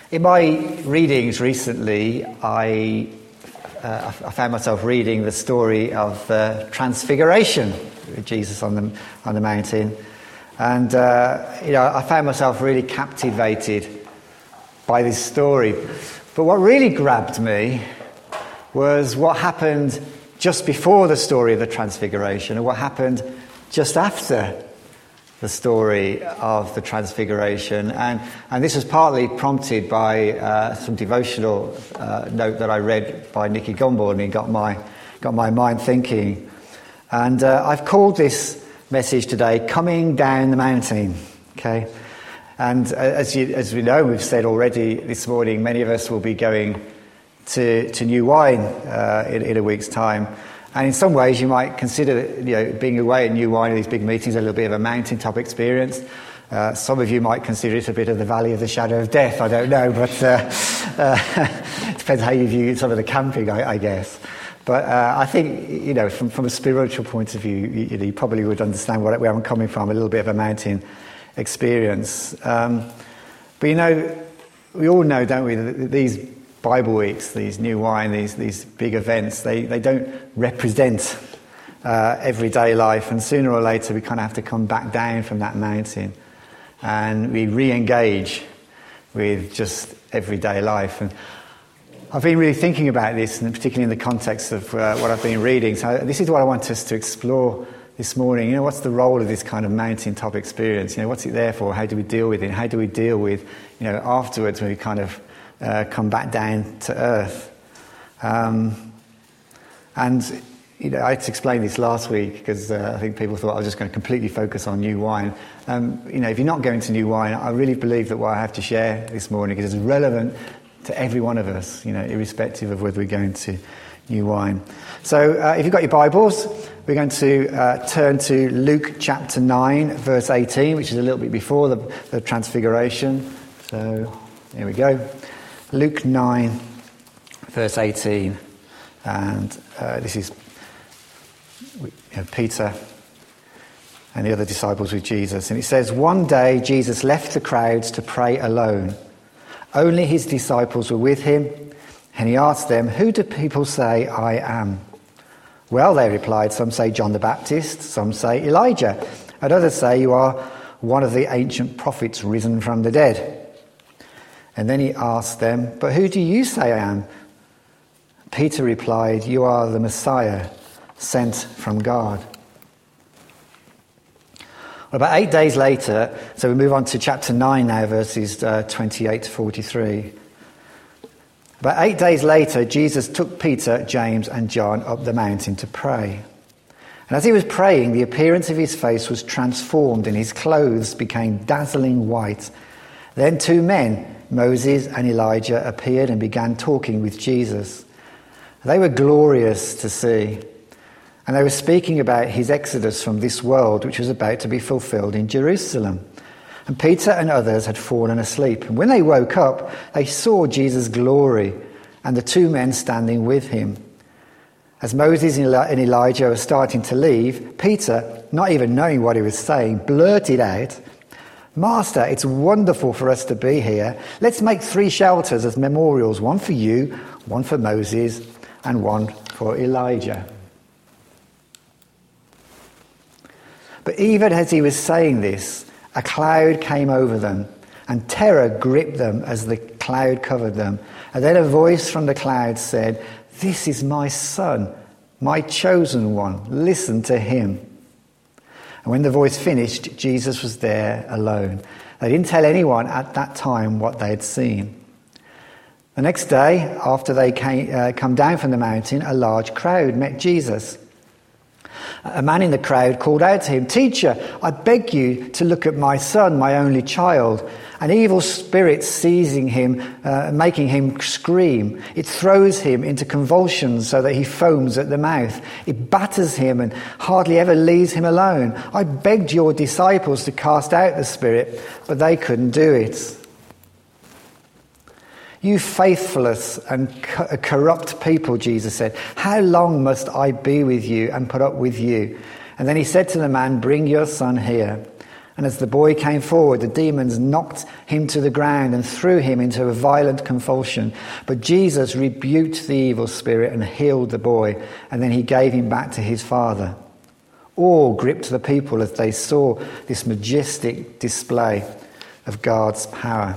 In my readings recently, I found myself reading the story of the Transfiguration with Jesus on the mountain, and I found myself really captivated by this story. But what really grabbed me was what happened just before the story of the Transfiguration, and what happened just after the story of the Transfiguration. And this was partly prompted by some devotional note that I read by Nicky Gumbel, and it got my mind thinking. And I've called this message today, Coming Down the Mountain. Okay? And as we know, we've said already this morning, many of us will be going to New Wine in a week's time. And in some ways, you might consider being away at New Wine, these big meetings, a little bit of a mountaintop experience. Some of you might consider it a bit of the valley of the shadow of death. I don't know, but it depends how you view some of the camping, I guess. But I think, from a spiritual point of view, you probably would understand where I'm coming from, a little bit of a mountain experience. But we all know, don't we, that these Bible weeks, these New Wine, these big events, they don't represent everyday life, and sooner or later we kind of have to come back down from that mountain and we re-engage with just everyday life. And I've been really thinking about this, and particularly in the context of what I've been reading. So this is what I want us to explore this morning. What's the role of this kind of mountaintop experience? What's it there for? How do we deal with it? How do we deal with, afterwards when we kind of come back down to earth? I had to explain this last week because I think people thought I was just going to completely focus on New Wine. If you're not going to New Wine, I really believe that what I have to share this morning is relevant to every one of us, irrespective of whether we're going to New Wine. So if you've got your Bibles, we're going to turn to Luke chapter 9, verse 18, which is a little bit before the Transfiguration. So there we go. Luke 9, verse 18. And this is Peter and the other disciples with Jesus. And it says, "One day Jesus left the crowds to pray alone. Only his disciples were with him, and he asked them, 'Who do people say I am?' 'Well,' they replied, 'some say John the Baptist, some say Elijah, and others say you are one of the ancient prophets risen from the dead.' And then he asked them, 'But who do you say I am?' Peter replied, 'You are the Messiah, sent from God.'" Well, about 8 days later, so we move on to chapter 9 now, verses 28 to 43. About 8 days later, Jesus took Peter, James and John up the mountain to pray. And as he was praying, the appearance of his face was transformed and his clothes became dazzling white. Then two men, Moses and Elijah, appeared and began talking with Jesus. They were glorious to see, and they were speaking about his exodus from this world, which was about to be fulfilled in Jerusalem. And Peter and others had fallen asleep. And when they woke up, they saw Jesus' glory and the two men standing with him. As Moses and Elijah were starting to leave, Peter, not even knowing what he was saying, blurted out, "Master, it's wonderful for us to be here. Let's make 3 shelters as memorials, one for you, one for Moses, and one for Elijah." But even as he was saying this, a cloud came over them, and terror gripped them as the cloud covered them. And then a voice from the cloud said, "This is my son, my chosen one. Listen to him." And when the voice finished, Jesus was there alone. They didn't tell anyone at that time what they had seen. The next day, after they come down from the mountain, a large crowd met Jesus. A man in the crowd called out to him, "Teacher, I beg you to look at my son, my only child. An evil spirit seizing him, making him scream. It throws him into convulsions so that he foams at the mouth. It batters him and hardly ever leaves him alone. I begged your disciples to cast out the spirit, but they couldn't do it." "You faithless and corrupt people," Jesus said, "how long must I be with you and put up with you?" And then he said to the man, "Bring your son here." And as the boy came forward, the demons knocked him to the ground and threw him into a violent convulsion. But Jesus rebuked the evil spirit and healed the boy, and then he gave him back to his father. Awe gripped the people as they saw this majestic display of God's power.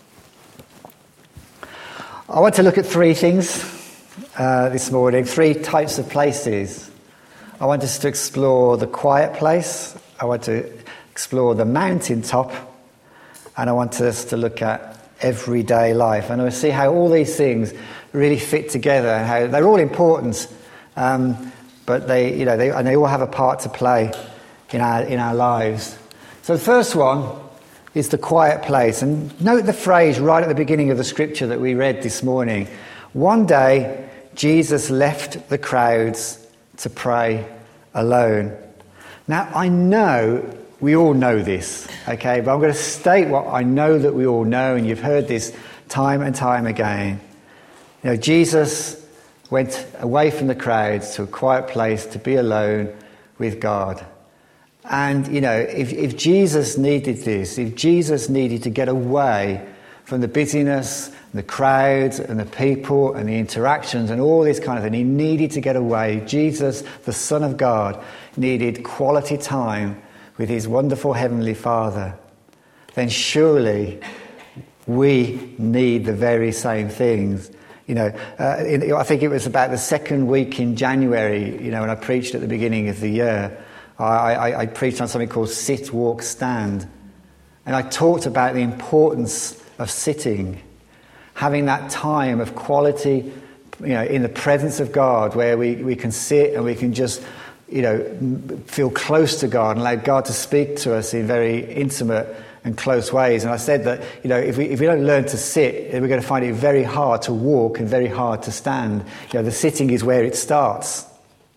I want to look at three things this morning, three types of places. I want us to explore the quiet place. I want to explore the mountaintop, and I want us to look at everyday life. And we'll see how all these things really fit together, and how they're all important, but they all have a part to play in our lives. So the first one is the quiet place, and note the phrase right at the beginning of the scripture that we read this morning. One day, Jesus left the crowds to pray alone. Now, I know we all know this, okay? But I'm going to state what I know that we all know, and you've heard this time and time again. You know, Jesus went away from the crowds to a quiet place to be alone with God. And, you know, if Jesus needed this, if Jesus needed to get away from the busyness, the crowds and the people and the interactions and all this kind of thing, he needed to get away. Jesus, the Son of God, needed quality time with his wonderful Heavenly Father. Then surely we need the very same things. You know, I think it was about the second week in January, you know, when I preached at the beginning of the year, I preached on something called Sit, Walk, Stand. And I talked about the importance of sitting, having that time of quality, you know, in the presence of God, where we can sit and we can just, you know, feel close to God and allow God to speak to us in very intimate and close ways. And I said that, you know, if we don't learn to sit, we're going to find it very hard to walk and very hard to stand. You know, the sitting is where it starts.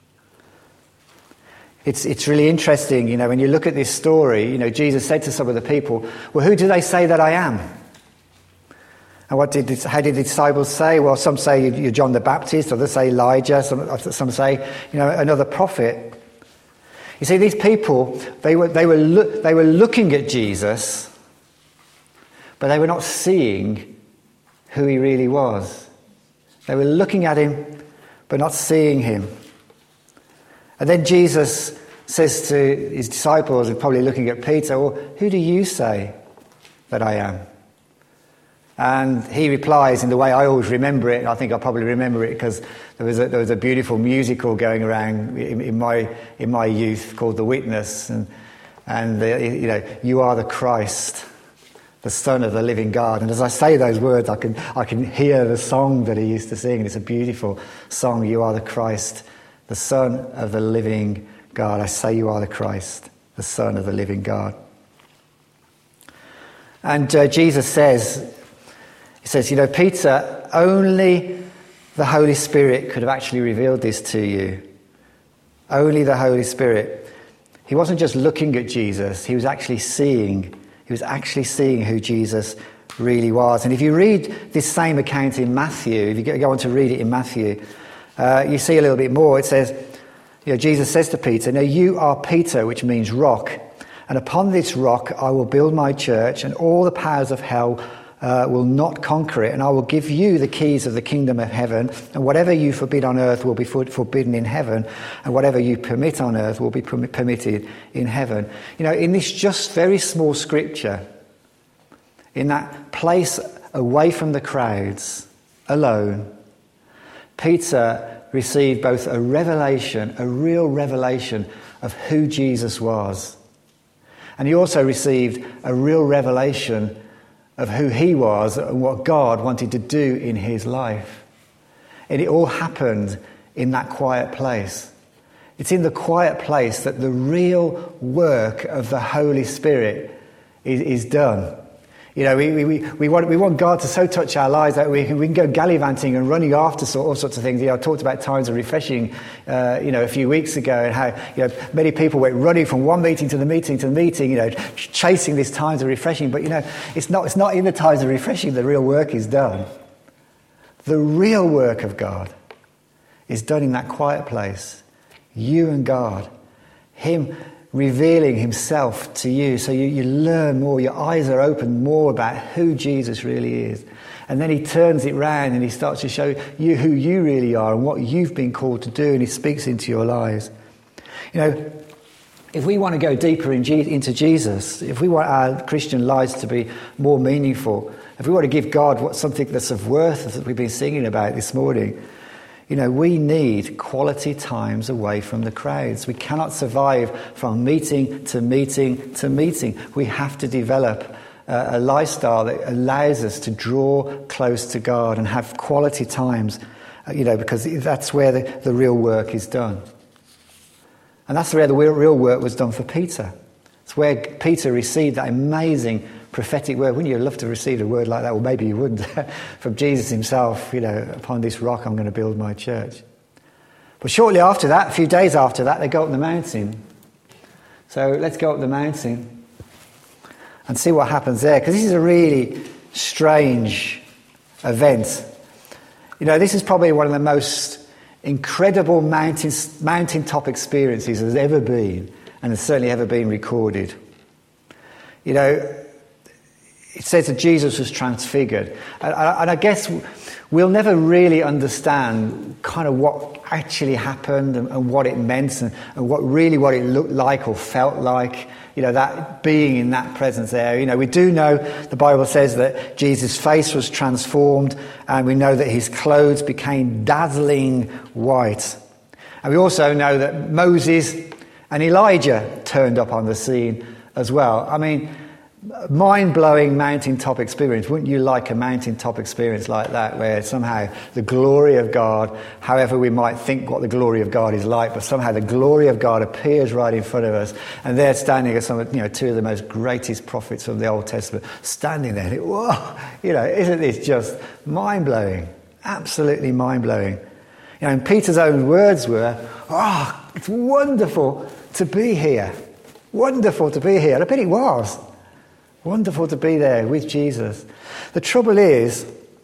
It's really interesting, you know, when you look at this story, you know, Jesus said to some of the people, well, who do they say that I am? And how did the disciples say? Well, some say you're John the Baptist, others say Elijah, some say, you know, another prophet. You see, these people, they were looking at Jesus, but they were not seeing who he really was. They were looking at him, but not seeing him. And then Jesus says to his disciples, and probably looking at Peter, well, who do you say that I am? And he replies in the way I always remember it, and I think I probably remember it because there was a beautiful musical going around in my youth called The Witness, and you know, you are the Christ, the Son of the living God. And as I say those words, I can hear the song that he used to sing, and it's a beautiful song. You are the Christ, the Son of the living God. I say you are the Christ, the Son of the living God. And Jesus says, he says, you know, Peter, only the Holy Spirit could have actually revealed this to you. Only the Holy Spirit. He wasn't just looking at Jesus, he was actually seeing who Jesus really was. And if you read this same account in Matthew, if you go on to read it in Matthew, you see a little bit more. It says, you know, Jesus says to Peter, "Now you are Peter," which means rock, "and upon this rock I will build my church, and all the powers of hell will not conquer it, and I will give you the keys of the kingdom of heaven, and whatever you forbid on earth will be forbidden in heaven, and whatever you permit on earth will be permitted in heaven." You know, in this just very small scripture, in that place away from the crowds, alone, Peter received both a real revelation of who Jesus was, and he also received a real revelation of who he was and what God wanted to do in his life. And it all happened in that quiet place. It's in the quiet place that the real work of the Holy Spirit is done. You know, we want God to so touch our lives that we can go gallivanting and running after all sorts of things. You know, I talked about times of refreshing, a few weeks ago, and how, you know, many people went running from one meeting to the meeting, you know, chasing these times of refreshing. But, you know, it's not in the times of refreshing the real work is done. The real work of God is done in that quiet place. You and God. Him revealing himself to you. So you learn more, your eyes are opened more about who Jesus really is. And then he turns it round and he starts to show you who you really are and what you've been called to do, and he speaks into your lives. You know, if we want to go deeper into Jesus, if we want our Christian lives to be more meaningful, if we want to give God something that's of worth, as we've been singing about this morning, you know, we need quality times away from the crowds. We cannot survive from meeting to meeting to meeting. We have to develop a lifestyle that allows us to draw close to God and have quality times, you know, because that's where the real work is done. And that's where the real work was done for Peter. It's where Peter received that amazing prophetic word. Wouldn't you love to receive a word like that? Well, maybe you wouldn't. From Jesus himself, you know, upon this rock I'm going to build my church. But shortly after that, a few days after that, they go up the mountain. So let's go up the mountain and see what happens there, because this is a really strange event. You know, this is probably one of the most incredible mountaintop experiences there's ever been, and has certainly ever been recorded. You know, it says that Jesus was transfigured, and I guess we'll never really understand kind of what actually happened and what it meant and what it looked like or felt like. You know, that being in that presence there. You know, we do know the Bible says that Jesus' face was transformed, and we know that his clothes became dazzling white. And we also know that Moses and Elijah turned up on the scene as well. I mean, mind-blowing mountaintop experience. Wouldn't you like a mountaintop experience like that, where somehow the glory of God, however we might think what the glory of God is like, but somehow the glory of God appears right in front of us, and they're standing as some of, you know, two of the most greatest prophets of the Old Testament, standing there. And whoa, you know, isn't this just mind-blowing? Absolutely mind-blowing. You know, and Peter's own words were, "Oh, it's wonderful to be here. Wonderful to be here." And I bet it was. Wonderful to be there with Jesus. The trouble is,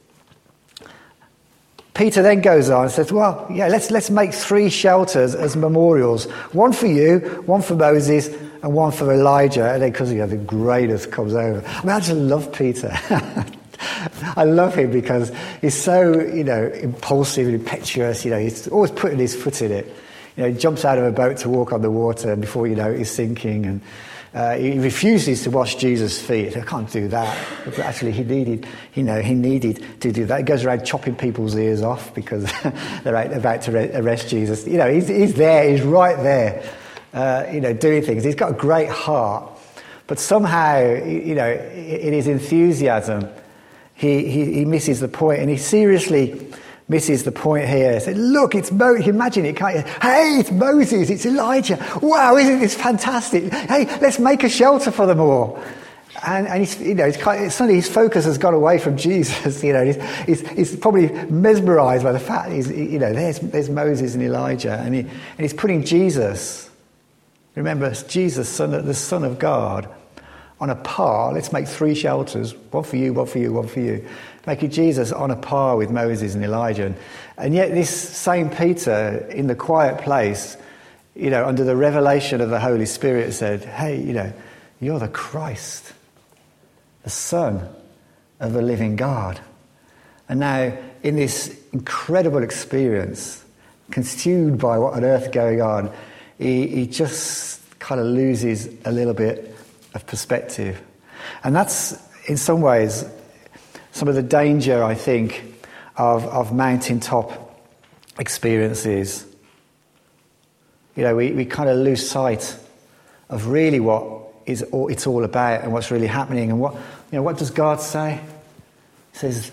Peter then goes on and says, well, yeah, let's make 3 shelters as memorials. One for you, one for Moses, and one for Elijah. And then because, you know, the greatest comes over. I mean, I just love Peter. I love him because he's so, you know, impulsive and impetuous. You know, he's always putting his foot in it. You know, he jumps out of a boat to walk on the water, and before you know it, he's sinking. And he refuses to wash Jesus' feet. I can't do that. But actually, he needed to do that. He goes around chopping people's ears off because they're about to arrest Jesus. You know, he's there. He's right there. You know, doing things. He's got a great heart, but somehow, you know, in his enthusiasm, he misses the point, and he seriously misses the point here. Said, look, it's Moses. Imagine it, can't you? Hey, it's Moses, it's Elijah. Wow, isn't this fantastic? Hey, let's make a shelter for them all. And he's, you know, suddenly his focus has gone away from Jesus. You know, he's probably mesmerised by the fact you know, there's Moses and Elijah, and he's putting Jesus. Remember, Jesus, the Son of God, on a par. Let's make 3 shelters, one for you, one for you, one for you. Making Jesus on a par with Moses and Elijah. And yet this same Peter, in the quiet place, you know, under the revelation of the Holy Spirit, said, hey, you know, you're the Christ, the Son of the living God. And now, in this incredible experience, consumed by what on earth is going on, he just kind of loses a little bit of perspective. And that's, in some ways, some of the danger, I think, of mountaintop experiences. You know, we kind of lose sight of really what it's all about and what's really happening. And what does God say? He says,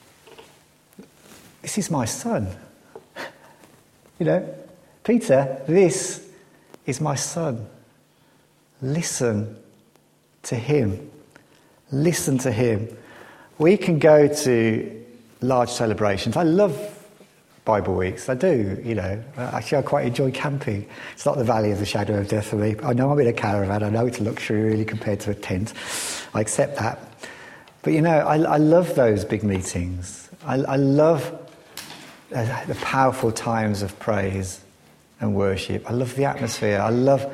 this is my son. You know, Peter, this is my son. Listen to him. Listen to him. We can go to large celebrations. I love Bible weeks. I do, you know. Actually, I quite enjoy camping. It's not the valley of the shadow of death for me. I know I'm in a caravan. I know it's a luxury really compared to a tent. I accept that. But, you know, I love those big meetings. I love the powerful times of praise and worship. I love the atmosphere. I love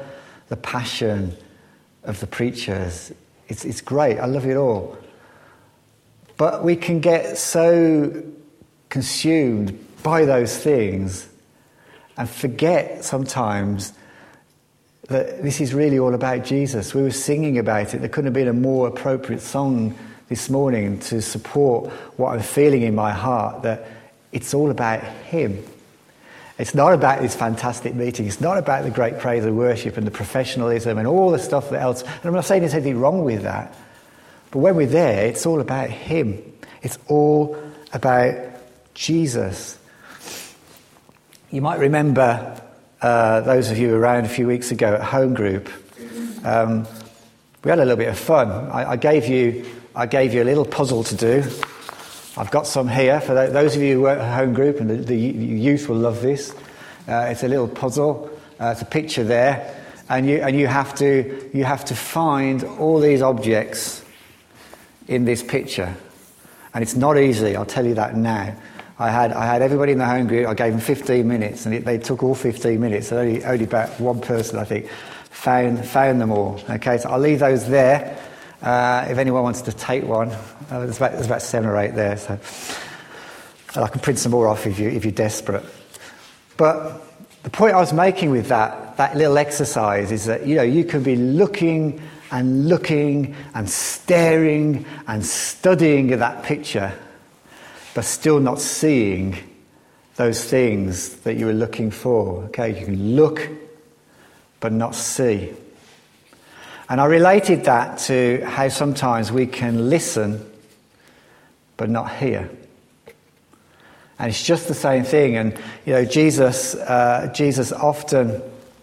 the passion of the preachers. It's great. I love it all. But we can get so consumed by those things and forget sometimes that this is really all about Jesus. We were singing about it. There couldn't have been a more appropriate song this morning to support what I'm feeling in my heart, that it's all about him. It's not about this fantastic meeting. It's not about the great praise and worship and the professionalism and all the stuff that else. And I'm not saying there's anything wrong with that. But when we're there, it's all about him. It's all about Jesus. You might remember, those of you around a few weeks ago at Home Group, we had a little bit of fun. I gave you a little puzzle to do. I've got some here for those of you who work at Home Group, and the youth will love this. It's a little puzzle. It's a picture there, and you have to find all these objects in this picture, and it's not easy. I'll tell you that now. I had everybody in the Home Group. I gave them 15 minutes, and they took all 15 minutes. So only about one person, I think, found them all. Okay, so I'll leave those there. If anyone wants to take one, there's about 7 or 8 there, so and I can print some more off if you're desperate. But the point I was making with that little exercise is that you can be looking and staring and studying at that picture, but still not seeing those things that you were looking for. Okay, you can look but not see. And I related that to how sometimes we can listen but not hear. And it's just the same thing. And Jesus often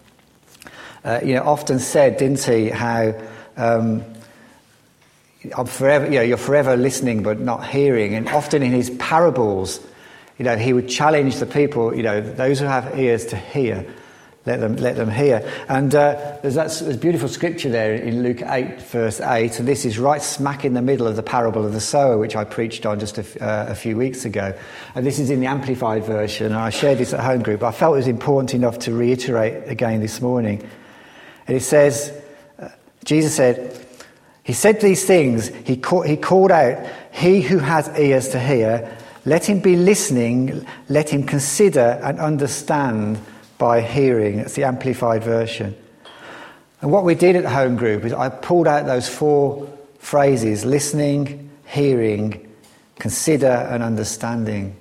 said, didn't he, how you're forever listening but not hearing. And often in his parables, he would challenge the people, those who have ears to hear, let them hear. And there's beautiful scripture there in Luke 8, verse 8, and this is right smack in the middle of the parable of the sower, which I preached on just a few weeks ago. And this is in the Amplified version, and I shared this at Home Group. I felt it was important enough to reiterate again this morning. And it says, Jesus said, he said these things, he called out, he who has ears to hear, let him be listening, let him consider and understand by hearing. That's the Amplified version. And what we did at Home Group is I pulled out those 4 phrases: listening, hearing, consider and understanding.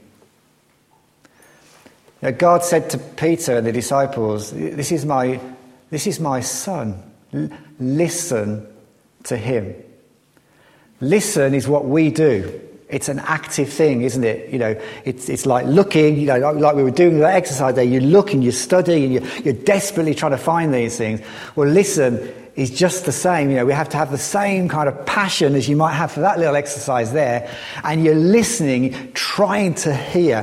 God said to Peter and the disciples, this is my son. Listen to him. Listen is what we do. It's an active thing, isn't it? It's like looking, like we were doing that exercise there. You look and you study and you're desperately trying to find these things. Well, listen is just the same. We have to have the same kind of passion as you might have for that little exercise there. And you're listening, trying to hear.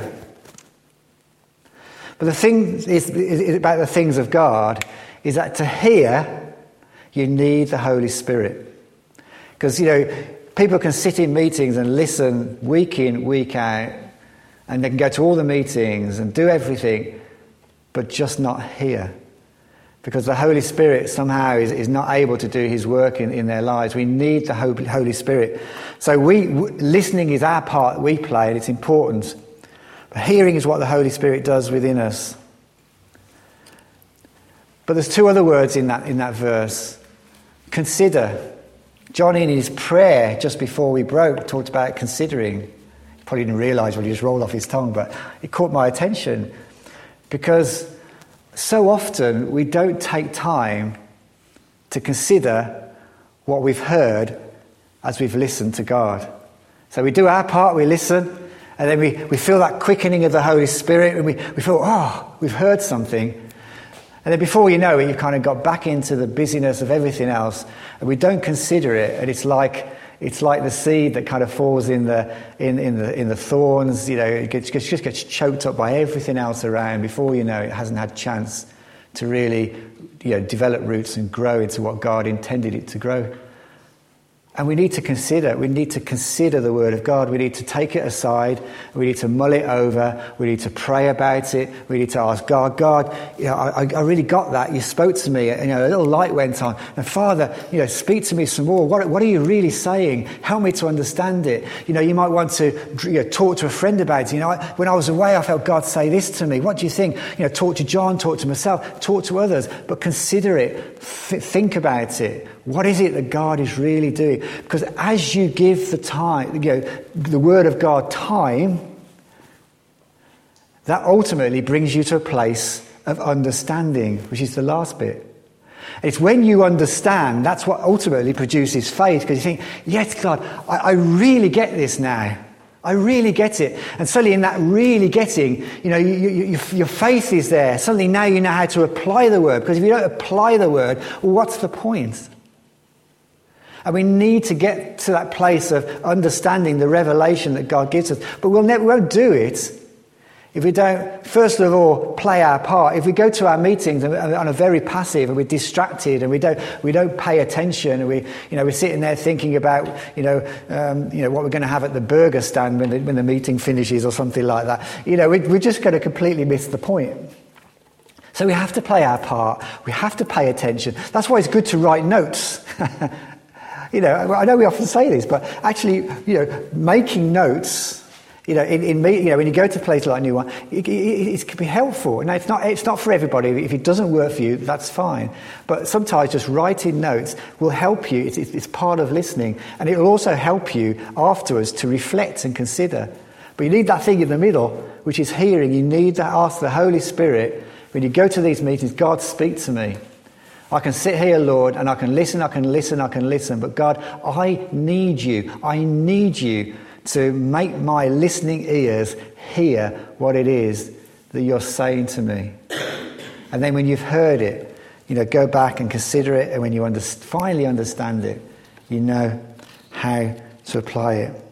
But the thing is about the things of God is that to hear, you need the Holy Spirit. Because, people can sit in meetings and listen week in, week out, and they can go to all the meetings and do everything, but just not hear. Because the Holy Spirit somehow is not able to do his work in their lives. We need the Holy Spirit. So listening is our part we play, and it's important. But hearing is what the Holy Spirit does within us. But there's 2 other words in that verse. Consider. John, in his prayer just before we broke, talked about considering. He probably didn't realise what he just rolled off his tongue, but it caught my attention. Because so often we don't take time to consider what we've heard as we've listened to God. So we do our part, we listen, and then we feel that quickening of the Holy Spirit, and we feel, we've heard something. And then before you know it, you've kind of got back into the busyness of everything else, and we don't consider it. And it's like the seed that kind of falls in the thorns. It just gets choked up by everything else around. Before you know it, hasn't had a chance to really develop roots and grow into what God intended it to grow. And we need to consider the Word of God. We need to take it aside. We need to mull it over. We need to pray about it. We need to ask God, I really got that. You spoke to me, and a little light went on. And Father, speak to me some more. What are you really saying? Help me to understand it. You might want to talk to a friend about it. When I was away, I felt God say this to me. What do you think? Talk to John, talk to myself, talk to others, but consider it. Think about it. What is it that God is really doing? Because as you give the time, the Word of God time, that ultimately brings you to a place of understanding, which is the last bit. It's when you understand, that's what ultimately produces faith, because you think, yes, God, I really get this now. I really get it. And suddenly in that really getting, your faith is there. Suddenly now you know how to apply the Word. Because if you don't apply the Word, well, what's the point? And we need to get to that place of understanding the revelation that God gives us. But we won't do it if we don't, first of all, play our part. If we go to our meetings and are very passive and we're distracted and we don't pay attention and we're sitting there thinking about what we're going to have at the burger stand when the meeting finishes or something like that, we're just going to completely miss the point. So we have to play our part. We have to pay attention. That's why it's good to write notes. I know we often say this, but actually, making notes, when you go to a place like New One, it can be helpful. Now, it's not for everybody. If it doesn't work for you, that's fine. But sometimes just writing notes will help you. It's part of listening, and it will also help you afterwards to reflect and consider. But you need that thing in the middle, which is hearing. You need to ask the Holy Spirit, when you go to these meetings, God, speak to me. I can sit here, Lord, and I can listen, but God, I need you to make my listening ears hear what it is that you're saying to me. And then when you've heard it, go back and consider it, and when you finally understand it, you know how to apply it.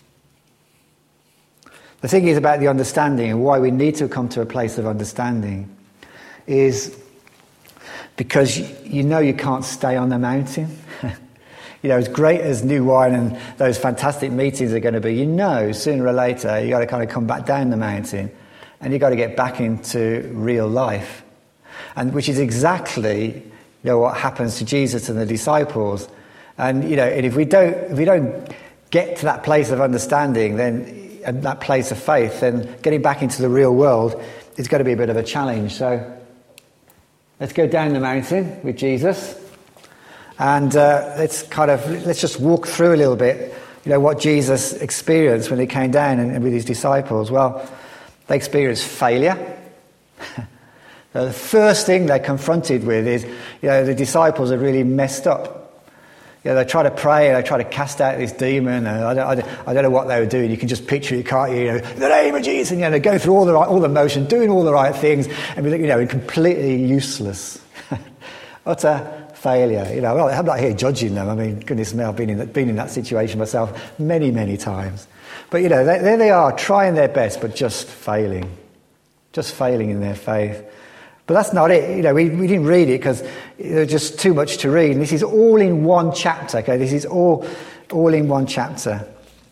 The thing is about the understanding, and why we need to come to a place of understanding, is because you can't stay on the mountain. As great as New Wine and those fantastic meetings are going to be, sooner or later you got to kind of come back down the mountain and you got to get back into real life. And which is exactly what happens to Jesus and the disciples. And and if we don't get to that place of understanding, then and that place of faith, then getting back into the real world is going to be a bit of a challenge. So let's go down the mountain with Jesus, and let's just walk through a little bit, what Jesus experienced when he came down and with his disciples. Well, they experienced failure. The first thing they're confronted with is, the disciples are really messed up. They try to pray and they try to cast out this demon. And I don't know what they were doing. You can just picture it, can't you? In the name of Jesus, and they go through all the motion, doing all the right things, and completely useless, utter failure. Well, I'm not here judging them. I mean, goodness me, I've been in that situation myself many, many times. But there they are, trying their best, but just failing in their faith. But that's not it. We didn't read it because there's just too much to read. And this is all in one chapter. Okay, this is all in one chapter.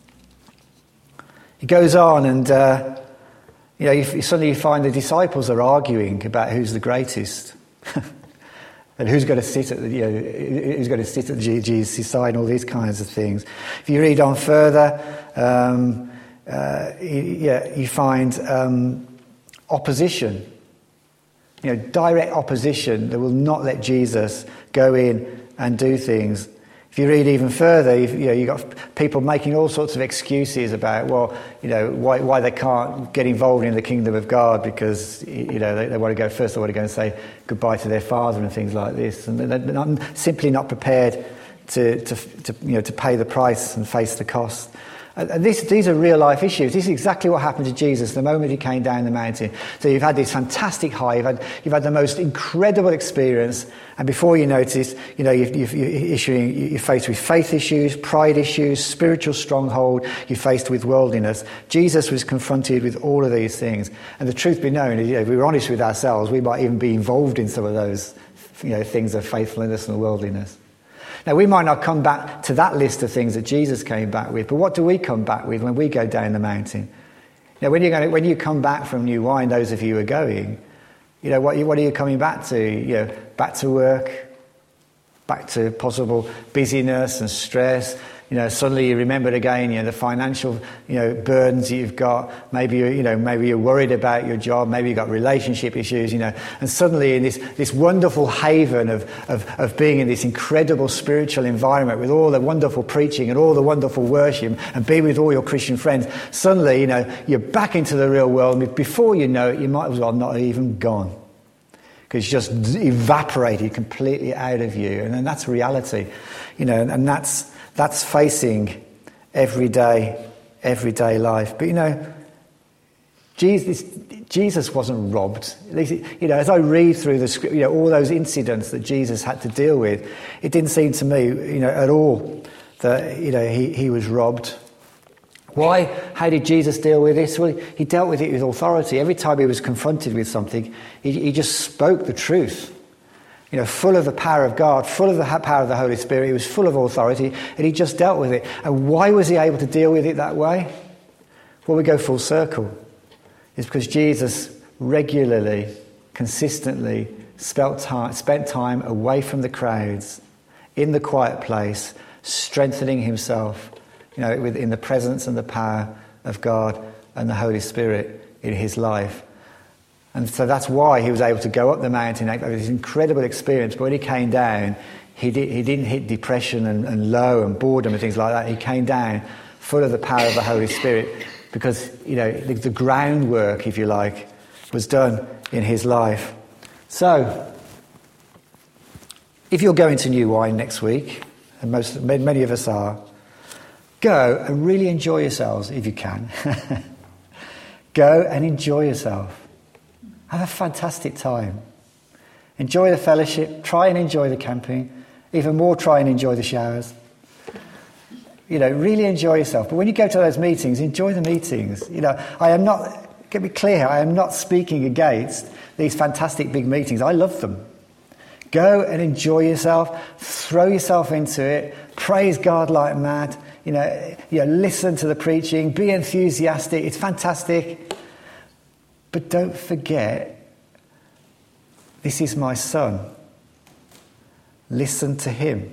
It goes on, and suddenly you find the disciples are arguing about who's the greatest, and who's going to sit at Jesus' side, and all these kinds of things. If you read on further, you find opposition. Direct opposition that will not let Jesus go in and do things. If you read even further, you've got people making all sorts of excuses about, why they can't get involved in the kingdom of God because, they want to go first. They want to go and say goodbye to their father and things like this, and they're simply not prepared to pay the price and face the cost. And these are real life issues. This is exactly what happened to Jesus the moment he came down the mountain. So you've had this fantastic high, you've had the most incredible experience, and before you notice, you're faced with faith issues, pride issues, spiritual stronghold. You're faced with worldliness. Jesus was confronted with all of these things, and the truth be known, if we were honest with ourselves, we might even be involved in some of those, things of faithfulness and worldliness. Now, we might not come back to that list of things that Jesus came back with, but what do we come back with when we go down the mountain? When you come back from New Wine, those of you who are going, what are you coming back to? Back to work, back to possible busyness and stress. Suddenly you remembered again, the financial, burdens that you've got. Maybe you're worried about your job. Maybe you've got relationship issues, and suddenly in this wonderful haven of being in this incredible spiritual environment with all the wonderful preaching and all the wonderful worship and being with all your Christian friends, suddenly, you're back into the real world. And before you know it, you might as well not have even gone, because it's just evaporated completely out of you. And then that's reality, and that's facing everyday life. But Jesus wasn't robbed. As I read through the script, all those incidents that Jesus had to deal with, it didn't seem to me, at all that he was robbed. Why? How did Jesus deal with this? Well, he dealt with it with authority. Every time he was confronted with something, he just spoke the truth. Full of the power of God, full of the power of the Holy Spirit. He was full of authority, and he just dealt with it. And why was he able to deal with it that way? Well, we go full circle. It's because Jesus regularly, consistently spent time away from the crowds, in the quiet place, strengthening himself, in the presence and the power of God and the Holy Spirit in his life. And so that's why he was able to go up the mountain, have this incredible experience. But when he came down, he didn't hit depression and low and boredom and things like that. He came down full of the power of the Holy Spirit, because the groundwork, if you like, was done in his life. So, if you're going to New Wine next week, and many of us are, go and really enjoy yourselves if you can. Go and enjoy yourself. Have a fantastic time. Enjoy the fellowship. Try and enjoy the camping. Even more, try and enjoy the showers. Really enjoy yourself. But when you go to those meetings, enjoy the meetings. Get me clear, I am not speaking against these fantastic big meetings. I love them. Go and enjoy yourself. Throw yourself into it. Praise God like mad. Listen to the preaching. Be enthusiastic. It's fantastic. But don't forget, this is my son. Listen to him.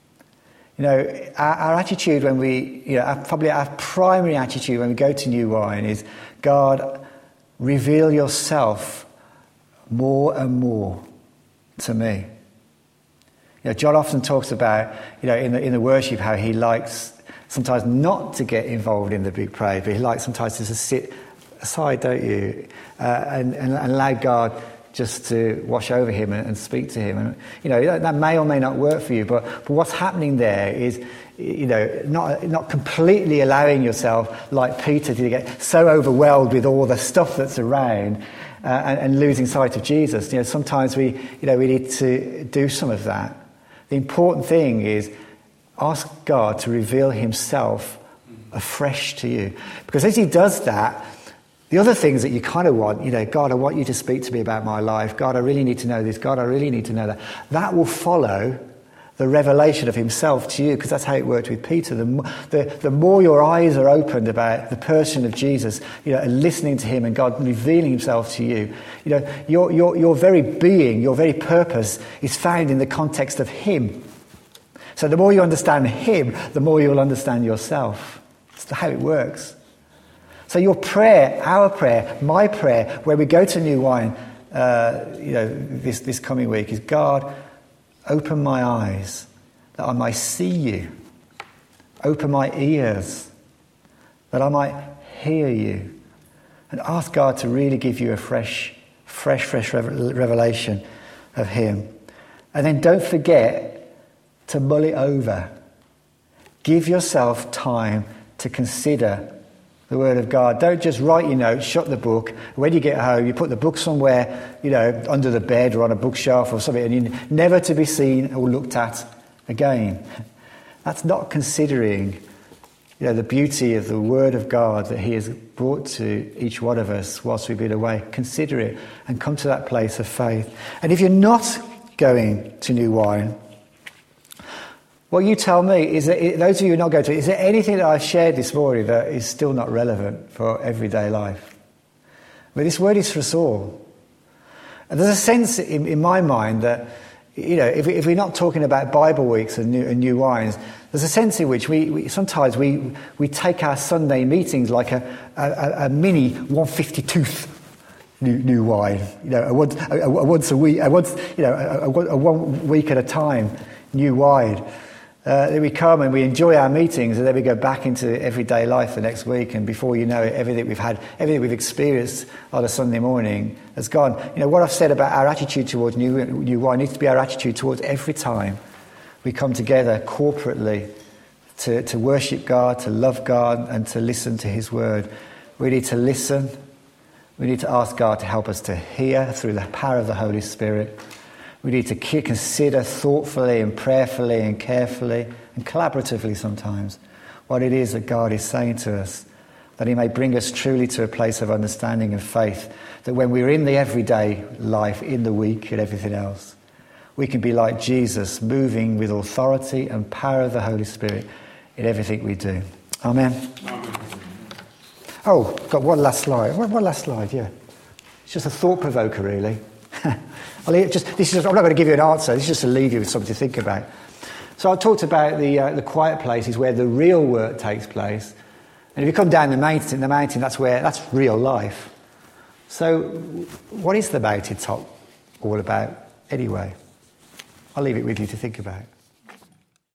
Our attitude when our primary attitude when we go to New Wine is, God, reveal yourself more and more to me. John often talks about, in the worship, how he likes sometimes not to get involved in the big praise, but he likes sometimes to just sit aside, don't you? And allow God just to wash over him and speak to him. And that may or may not work for you, but what's happening there is, not completely allowing yourself, like Peter, to get so overwhelmed with all the stuff that's around and losing sight of Jesus. Sometimes we need to do some of that. The important thing is ask God to reveal himself afresh to you, because as he does that, the other things that you kind of want, God, I want you to speak to me about my life. God, I really need to know this. God, I really need to know that. That will follow the revelation of himself to you, because that's how it worked with Peter. The more your eyes are opened about the person of Jesus, and listening to him and God revealing himself to you, your very being, your very purpose is found in the context of him. So the more you understand him, the more you'll understand yourself. That's how it works. So your prayer, our prayer, my prayer, where we go to New Wine, this coming week, is, God, open my eyes that I might see you. Open my ears that I might hear you. And ask God to really give you a fresh revelation of him. And then don't forget to mull it over. Give yourself time to consider the Word of God. Don't just write your notes, shut the book. When you get home, you put the book somewhere, under the bed or on a bookshelf or something, and you're never to be seen or looked at again. That's not considering, the beauty of the Word of God that he has brought to each one of us whilst we've been away. Consider it and come to that place of faith. And if you're not going to New Wine, Well, you tell me, those of you who are not going to, is there anything that I've shared this morning that is still not relevant for everyday life? But this word is for us all. And there's a sense in my mind that, if we're not talking about Bible weeks and new wines, there's a sense in which we sometimes take our Sunday meetings like a mini 152th new wine, once a week, a 1 week at a time new wine. Then we come and we enjoy our meetings, and then we go back into everyday life the next week, and before you know it, everything we've experienced on a Sunday morning has gone. What I've said about our attitude towards new wine needs to be our attitude towards every time we come together corporately to worship God, to love God, and to listen to His word. We need to listen. We need to ask God to help us to hear through the power of the Holy Spirit. We need to consider thoughtfully and prayerfully and carefully and collaboratively sometimes what it is that God is saying to us, that He may bring us truly to a place of understanding and faith, that when we're in the everyday life, in the week and everything else, we can be like Jesus, moving with authority and power of the Holy Spirit in everything we do. Amen. Oh, got one last slide. One last slide, yeah. It's just a thought provoker, really. I'm not going to give you an answer. This is just to leave you with something to think about. So I talked about the quiet places where the real work takes place, and if you come down the mountain, that's real life. So, what is the mountaintop all about anyway? I'll leave it with you to think about.